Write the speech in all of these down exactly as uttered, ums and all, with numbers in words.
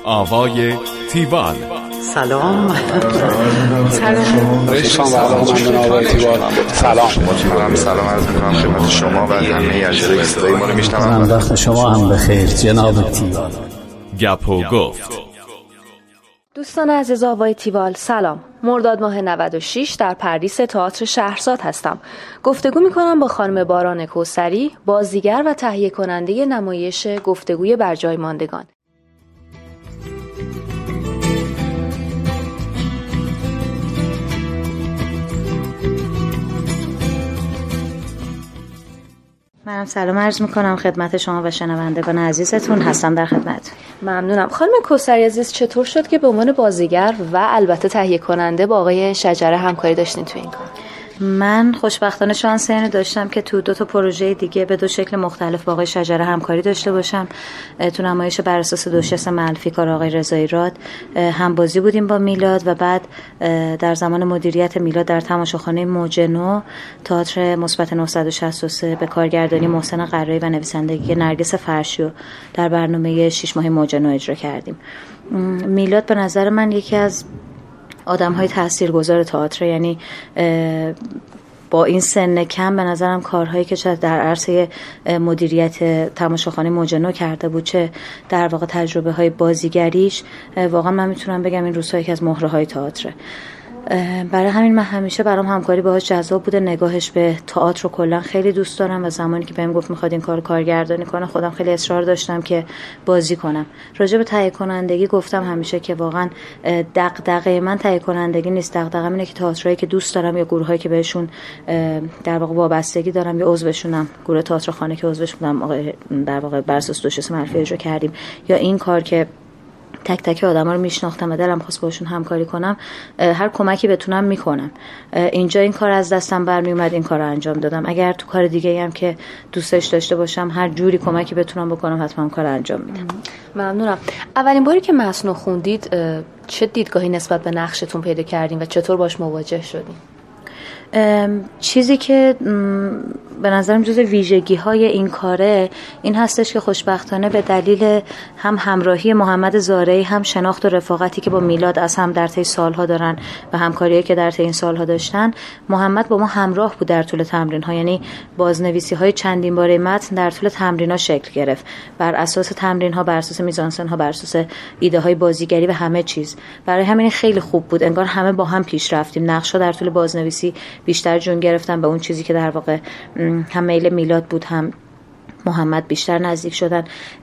آوای تیوال. سلام. سلام. سلام. سلام. سلام عرض می‌کنم خدمت شما و همه اجزای صدای ما رو میشنوم. وقت شما هم بخیر جناب تیوال. گپ و گفت. دوستان عزیز آوای تیوال سلام. مرداد ماه نود و شش در پردیس تئاتر شهرزاد هستم. گفتگو میکنم با خانم باران کوثری، بازیگر و تهیه کننده نمایش گفتگوی بر جای ماندگان. منم سلام عرض میکنم خدمت شما و شنوندگان عزیزتون، هستم در خدمت. ممنونم. خانم کوثری عزیز، چطور شد که به عنوان بازیگر و البته تهیه کننده با آقای شجره همکاری داشتین تو این کار؟ من خوشبختانه شانس اینو داشتم که تو دو تا پروژه دیگه به دو شکل مختلف با آقای شجره همکاری داشته باشم. تو نمایش بر اساس دوشیزه منفی کار آقای رضایی راد هم بازی بودیم با میلاد و بعد در زمان مدیریت میلاد در تماشاخانه موج نو تئاتر مثبت نهصد و شصت و سه به کارگردانی محسن قرایی و نویسندگی نرگس فرشیو در برنامه شش ماهه موج نو اجرا کردیم. میلاد به نظر من یکی از آدم‌های تاثیرگذار تئاتر، یعنی با این سن کم به نظرم کارهایی که در عرصه مدیریت تماشاخانه موج نو کرده بود، چه در واقع تجربه های بازیگریش، واقعا من میتونم بگم این روزها یکی از مهره های تئاتر. برای همین من همیشه برام همکاری باهاش جذاب بوده. نگاهش به تئاتر رو کلا خیلی دوست دارم و زمانی که بهم گفت میخواد این کارو کارگردانی کنه خودم خیلی اصرار داشتم که بازی کنم. راجع به تهیه کنندگی گفتم همیشه که واقعا دغدغه من تهیه کنندگی نیست، دغدغه‌م اینه که تئاترایی که دوست دارم یا گروهایی که بهشون در واقع وابستگی دارم یا عضوشونم، گروه تئاترخانه که عضوش بودم در واقع بر اساس دوشیزه منفی اجرا کردیم، یا این کار که تک تک آدما رو میشناختم و دلم خواست باشون همکاری کنم، هر کمکی بتونم میکنم. اینجا این کار از دستم برمی اومد، این کار رو انجام دادم. اگر تو کار دیگه‌ای هم که دوستش داشته باشم هر جوری کمکی بتونم بکنم حتما کار انجام میدم. ممنونم. اولین باری که متن خوندید چه دیدگاهی نسبت به نقشتون پیدا کردین و چطور باش مواجه شدین؟ چیزی که به نظرم جز ویژگی های این کاره این هستش که خوشبختانه به دلیل هم همراهی محمد زارعی، هم شناخت و رفاقتی که با میلاد از هم در طی سالها دارن و همکاریایی که در طی این سالها داشتن، محمد با ما همراه بود در طول تمرین ها. یعنی بازنویسی های چندین باره متن در طول تمرین ها شکل گرفت، بر اساس تمرین ها، بر اساس میزانسن ها، بر اساس ایده های بازیگری و همه چیز. برای همین خیلی خوب بود، انگار همه با هم پیش رفتیم. نقشا در طول بازنویسی بیشتر جون گرفتن به اون چیزی که در واقع هم میل میلاد بود، هم محمد بیشتر نزدیک شدن.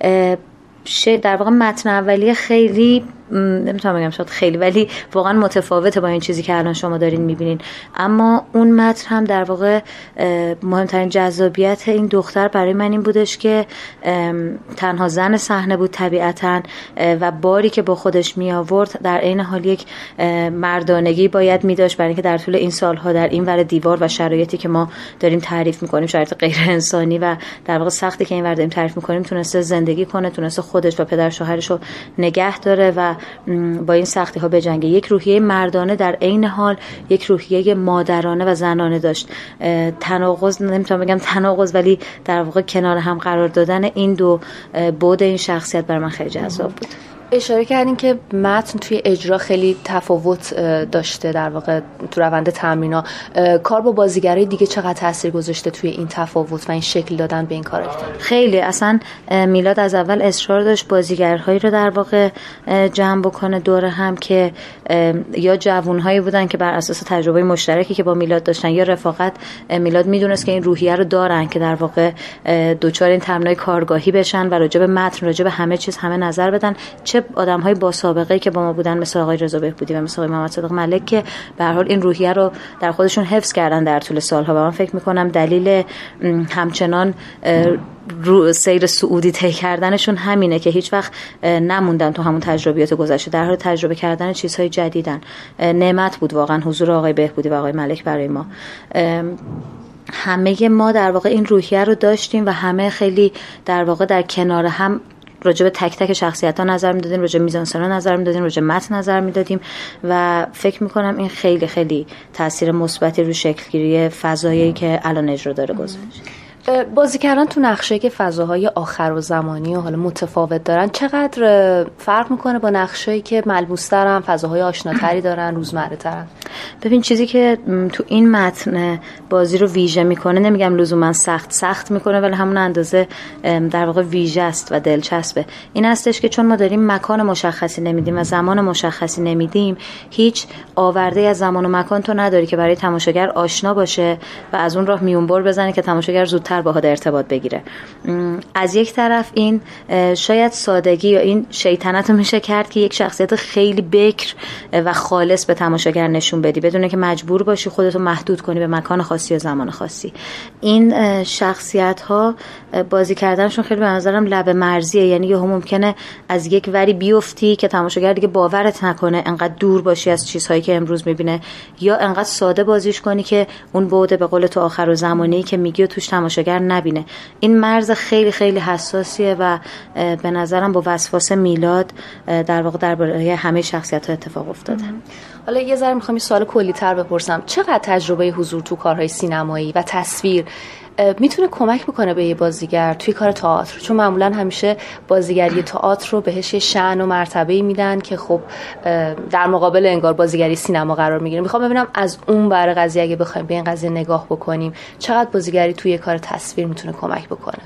در واقع متن اولیه خیلی نمیتونم بگم شاید خیلی، ولی واقعا متفاوته با این چیزی که الان شما دارین میبینین. اما اون متن هم در واقع مهمترین جذابیت این دختر برای من این بودش که تنها زن صحنه بود طبیعتاً و باری که با خودش می آورد در عین حال یک مردانگی باید می داشت، برای اینکه در طول این سالها در این ور دیوار و شرایطی که ما داریم تعریف میکنیم، شرایط غیر انسانی و در واقع سختی که این ور داریم تعریف میکنیم، تونسته زندگی کنه، تونسته خودش و پدر شوهرش رو نگه داره و با این سختی ها بجنگه. یک روحیه مردانه در عین حال یک روحیه مادرانه و زنانه داشت. تناقض نمیتونم بگم تناقض، ولی در واقع کنار هم قرار دادن این دو بعد این شخصیت بر من خیلی جذاب بود. اشاره کردین که متن توی اجرا خیلی تفاوت داشته، در واقع تو روند تمرینا. کار با بازیگرای دیگه چقدر تاثیر گذاشته توی این تفاوت و این شکل دادن به این کاراکتر؟ خیلی. اصلا میلاد از اول اصرار داشت بازیگرهایی رو در واقع جمع بکنه دور هم که یا جوانهایی بودن که بر اساس تجربه مشترکی که با میلاد داشتن یا رفاقت. میلاد میدونست که این روحیه رو دارن که در واقع دوچار این تمرینای کارگاهی بشن و راجع به متن، راجع به همه چیز همه نظر بدن. چه آدم‌های با سابقه‌ای که با ما بودن مثل آقای رضا بهبودی و مثل آقای محمد صادق ملک که به هر حال این روحیه رو در خودشون حفظ کردن در طول سال‌ها و من فکر می‌کنم دلیل همچنان رو سیر سعودی طی کردنشون همینه که هیچ وقت نموندن تو همون تجربیات گذشته، در حال تجربه کردن چیزهای جدیدن. نعمت بود واقعا حضور آقای بهبودی و آقای ملک برای ما. همه ما در واقع این روحیه رو داشتیم و همه خیلی در واقع در کنار هم راجع به تک تک شخصیت‌ها نظر می‌دادیم، راجع به میزانسن‌ها نظر می‌دادیم، راجع به متن نظر می‌دادیم و فکر می‌کنم این خیلی خیلی تاثیر مثبتی رو شکل‌گیری فضایی که الان اجرا داره گذاشت. بازی کردن تو نقشه که فضاهای آخر و زمانی و حالا متفاوت دارن چقدر فرق میکنه با نقشه‌ای که ملموس‌ترن، فضاهای آشناتری دارن، روزمره‌ترن؟ ببین چیزی که تو این متن بازی رو ویژه میکنه، نمیگم لزوما سخت سخت میکنه، ولی همون اندازه در واقع ویژه است و دلچسبه، این هستش که چون ما داریم مکان مشخصی نمیدیم و زمان مشخصی نمیدیم، هیچ آورده از زمان و مکان تو نداری که برای تماشاگر آشنا باشه و از اون راه میونبر بزنه که تماشاگر زودتر باهات ارتباط بگیره. از یک طرف این شاید سادگی یا این شیطنت رو میشه کرد که یک شخصیت خیلی بکر و خالص به تماشاگر نشون بدی بدون که مجبور باشی خودتو محدود کنی به مکان خاصی یا زمان خاصی. این شخصیت ها بازی کردنشون خیلی به نظرم لب مرزیه، یعنی یهو ممکنه از یک وری بیفتی که تماشاگر دیگه باورت نکنه، انقدر دور باشی از چیزهایی که امروز میبینه، یا انقدر ساده بازیش کنی که اون بعد به قول تو آخر و زمانی که میگی و توش تماشاگر نبینه. این مرز خیلی خیلی حساسیه و به نظرم با وسواس میلاد در واقع درباره همه شخصیت‌ها اتفاق افتاده. حالا یه ذره میخوام یه سوال کلی‌تر بپرسم، چقدر تجربه حضور تو کارهای سینمایی و تصویر میتونه کمک بکنه به یه بازیگر توی کار تئاتر؟ چون معمولا همیشه بازیگری تئاتر رو بهش یه شأن و مرتبه‌ای میدن که خب در مقابل انگار بازیگری سینما قرار میگیره. میخوام ببینم از اون بره قضیه اگه بخوایم به این قضیه نگاه بکنیم، چقدر بازیگری توی کار تصویر میتونه کمک بکنه؟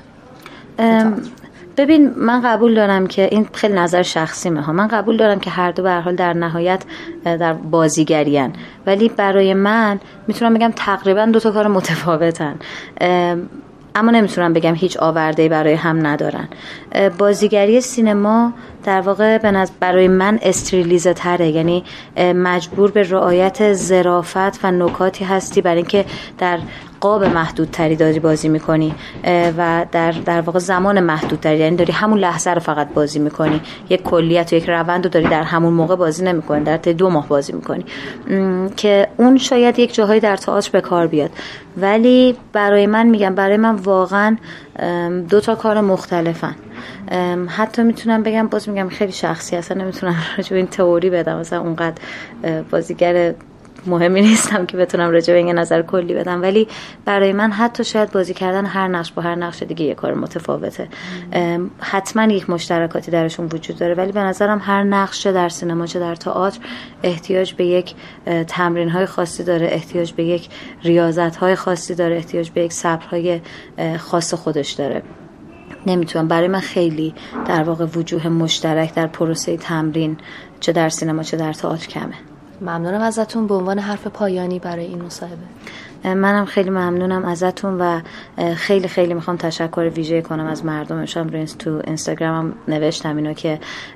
ببین من قبول دارم که این خیلی نظر شخصیمه ها، من قبول دارم که هر دو به هر حال در نهایت در بازیگریان، ولی برای من میتونم بگم تقریبا دو تا کار متفاوتن، اما نمیتونم بگم هیچ آورده‌ای برای هم ندارن. بازیگری سینما در واقع برای من استریلیزه تره، یعنی مجبور به رعایت ظرافت و نکاتی هستی برای اینکه در قاب محدودتری داری بازی میکنی و در در واقع زمان محدودتری، یعنی داری همون لحظه رو فقط بازی میکنی، یک کلیت و یک روند رو داری در همون موقع بازی نمیکنی، در طی دو ماه بازی میکنی که اون شاید یک جاهایی در تئاتر به کار بیاد، ولی برای من میگم برای من واقعا دو تا کار مختلفن. حتی میتونم بگم، باز میگم خیلی شخصی، اصلا نمیتونم راجع به این تئوری بدم، مثلا اونقدر بازیگر مهمی نیستم که بتونم راجع به این نظر کلی بدم، ولی برای من حتی شاید بازی کردن هر نقش با هر نقش دیگه یه کار متفاوته. حتما یک مشترکاتی درشون وجود داره، ولی به نظرم هر نقش چه در سینما چه در تئاتر احتیاج به یک تمرین‌های خاصی داره، احتیاج به یک ریاضت‌های خاصی داره، احتیاج به یک صبرهای خاص خودش داره. نمیتونم، برای من خیلی در واقع وجوه مشترک در پروسه تمرین چه در سینما چه در تئاتر کمه. ممنونم ازتون به عنوان حرف پایانی برای این مصاحبه. منم خیلی ممنونم ازتون و خیلی خیلی میخوام تشکر ویژه کنم از مردم. شام تو اینستاگرامم نوشتم اینو که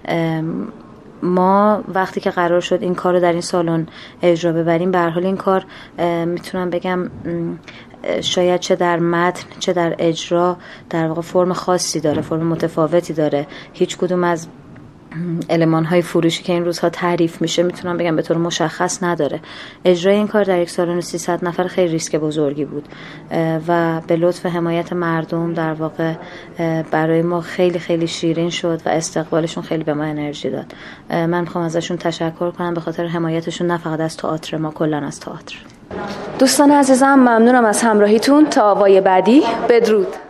ما وقتی که قرار شد این کار رو در این سالن اجرا ببریم، به هر حال این کار میتونم بگم شاید چه در متن چه در اجرا در واقع فرم خاصی داره، فرم متفاوتی داره. هیچ کدوم از المان های فروشی که این روزها تعریف میشه میتونم بگم به طور مشخص نداره. اجرای این کار در یک سالن سیصد نفر خیلی ریسک بزرگی بود و به لطف حمایت مردم در واقع برای ما خیلی خیلی شیرین شد و استقبالشون خیلی به ما انرژی داد. من میخوام ازشون تشکر کنم به خاطر حمایتشون، نه فقط از تئاتر ما، کلا از تئاتر. دوستان عزیزم ممنونم از همراهیتون. تا آوای بعدی، بدرود.